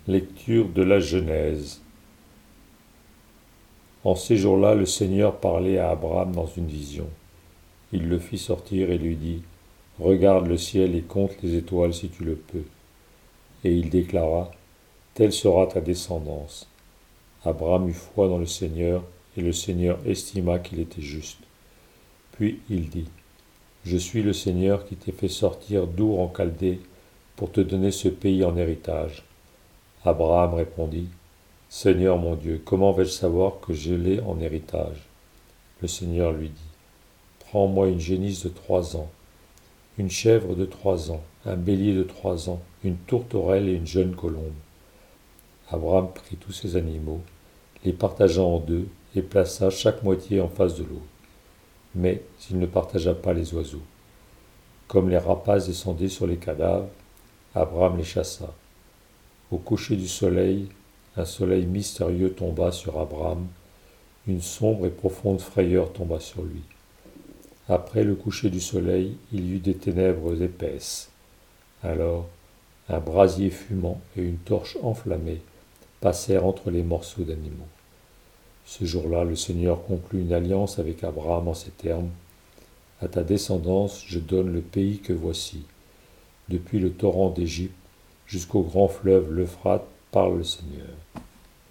Lecture de la Genèse. En ces jours-là, le Seigneur parlait à Abraham dans une vision. Il le fit sortir et lui dit, « Regarde le ciel et compte les étoiles si tu le peux. » Et il déclara, « Telle sera ta descendance. » Abraham eut foi dans le Seigneur, et le Seigneur estima qu'il était juste. Puis il dit, « Je suis le Seigneur qui t'ai fait sortir d'Our en Chaldée pour te donner ce pays en héritage. » Abraham répondit, « Seigneur mon Dieu, comment vais-je savoir que je l'ai en héritage ?» Le Seigneur lui dit, « Prends-moi une génisse de 3 ans, une chèvre de 3 ans, un bélier de 3 ans, une tourterelle et une jeune colombe. » Abraham prit tous ces animaux, les partagea en deux et plaça chaque moitié en face de l'autre. Mais il ne partagea pas les oiseaux. Comme les rapaces descendaient sur les cadavres, Abraham les chassa. Au coucher du soleil, un soleil mystérieux tomba sur Abraham, une sombre et profonde frayeur tomba sur lui. Après le coucher du soleil, il y eut des ténèbres épaisses. Alors, un brasier fumant et une torche enflammée passèrent entre les morceaux d'animaux. Ce jour-là, le Seigneur conclut une alliance avec Abraham en ces termes. « À ta descendance, je donne le pays que voici. Depuis le torrent d'Égypte jusqu'au grand fleuve l'Euphrate, parle le Seigneur.